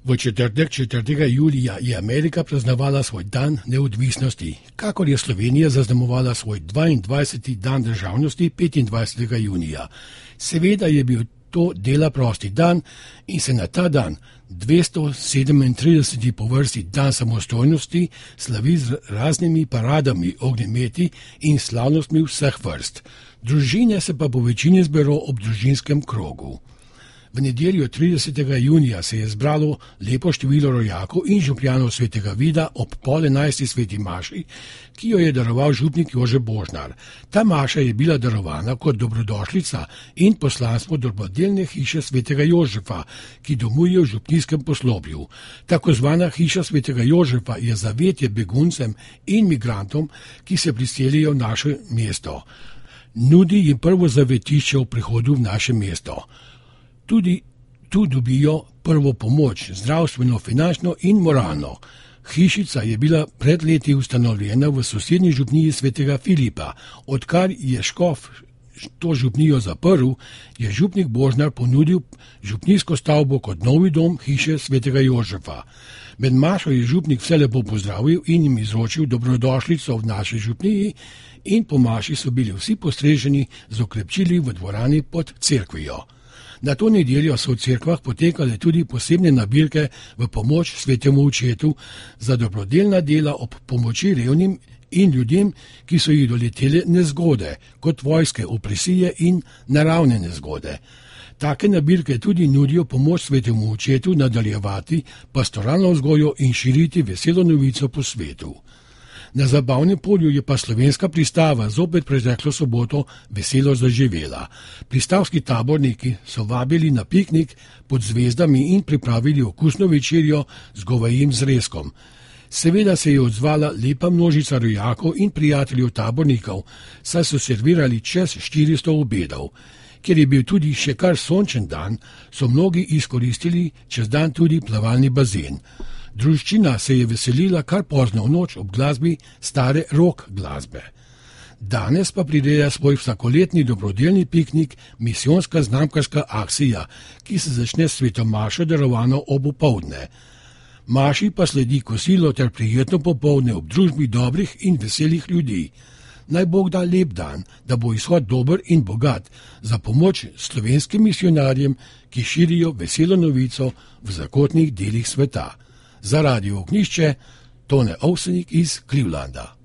V četrtek 4. julija je Amerika praznovala svoj dan neodvisnosti, kakor je Slovenija zaznamovala svoj 22. dan državnosti 25. junija. Seveda je bil to dela prosti dan in se na ta dan, 237. po vrsti dan samostojnosti, slavi z raznimi paradami, ognjemeti in slavnostmi vseh vrst. Družine se pa po večini zbero ob družinskem krogu. V nedeljo 30. junija se je zbralo lepo število rojakov in župljanov svetega Vida ob 10:30 sveti maši, ki jo je daroval župnik Jože Božnar. Ta maša je bila darovana kot dobrodošlica in poslanstvo dobrodelne hiše svetega Jožefa, ki domuje v župnijskem poslopju. Tako zvana hiša svetega Jožefa je zavetje beguncem in migrantom, ki se priselijo v naše mesto. Nudi jim prvo zavetišče v prihodu v naše mesto. Tudi tu dobijo prvo pomoč, zdravstveno, finančno in moralno. Hišica je bila pred leti ustanovljena v sosednji župniji svetega Filipa. Odkar je škof to župnijo zaprl, je župnik Božnar ponudil župnijsko stavbo kot novi dom hiše svetega Jožefa. Med mašo je župnik vse lepo pozdravil in jim izročil dobrodošlico v naši župniji in po maši so bili vsi postreženi z okrepčili v dvorani pod cerkvijo. Na to nedeljo so v cerkvah potekale tudi posebne nabirke v pomoč svetemu očetu za dobrodelna dela ob pomoči revnim in ljudem, ki so jih doletele nezgode, kot vojske, opresije in naravne nezgode. Take nabirke tudi nudijo pomoč svetemu očetu nadaljevati pastoralno vzgojo in širiti veselo novico po svetu. Na zabavnem polju je pa slovenska pristava zopet preteklo soboto veselo zaživela. Pristavski taborniki so vabili na piknik pod zvezdami in pripravili okusno večerjo z govejim zrezkom. Seveda se je odzvala lepa množica rojakov in prijateljev tabornikov, saj so servirali čez 400 obedov. Ker je bil tudi še kar sončen dan, so mnogi izkoristili čez dan tudi plavalni bazen. Druščina se je veselila kar pozno v noč ob glasbi stare rock glasbe. Danes pa prireja svoj vsakoletni dobrodelni piknik misijonska znamkarska akcija, ki se začne s sveto mašo darovano ob opoldne. Maši pa sledi kosilo ter prijetno popoldne ob družbi dobrih in veselih ljudi. Naj Bog da lep dan, da bo izhod dober in bogat za pomoč slovenskim misionarjem, ki širijo veselo novico v zakotnih delih sveta. Za Radio Ognjišče, Tone Ovsenik iz Clevelanda.